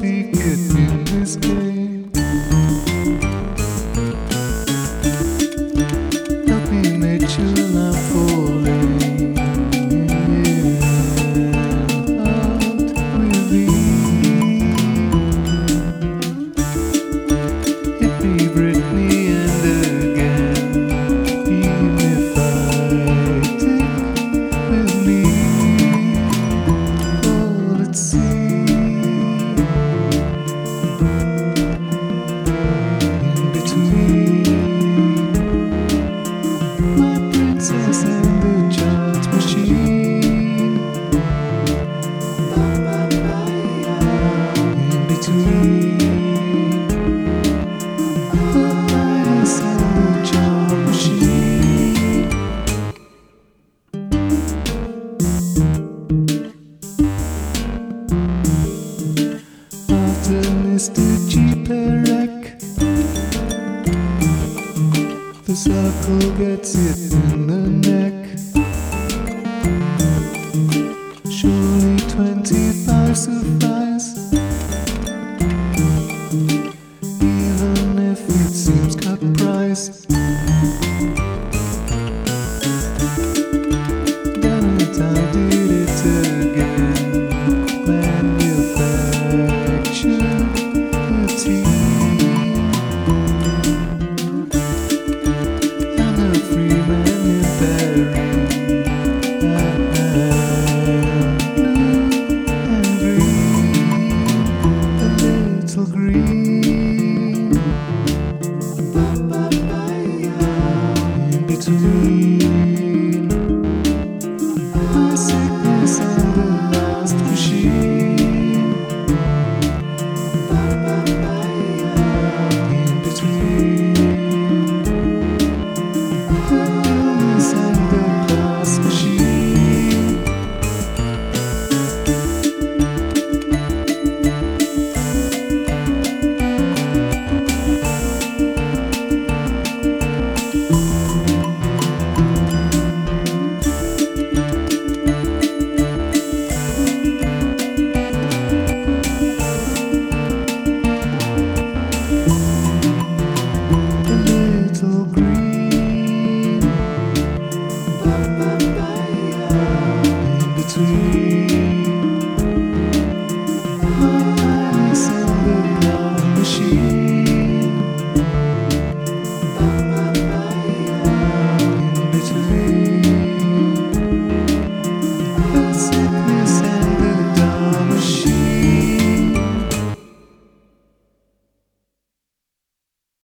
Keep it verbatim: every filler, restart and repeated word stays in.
be getting this game. Help me make sure I'm falling out relief. Hit me, Britney, and again, even if I take with me all at sea. In between my princess and the giant machine. In between the Midas and the giant machine. After Mister G. Perec, the circle gets hit in the neck. Surely twenty-five suffice, even if it seems cut price. Damn it, I did it again. Manufacture the team. I'm a free man in Paris. I'm blue and green, a little green. In between my sickness and the last machine. In between the illness and the class machine. The little green. In between my eyes and the blood machine.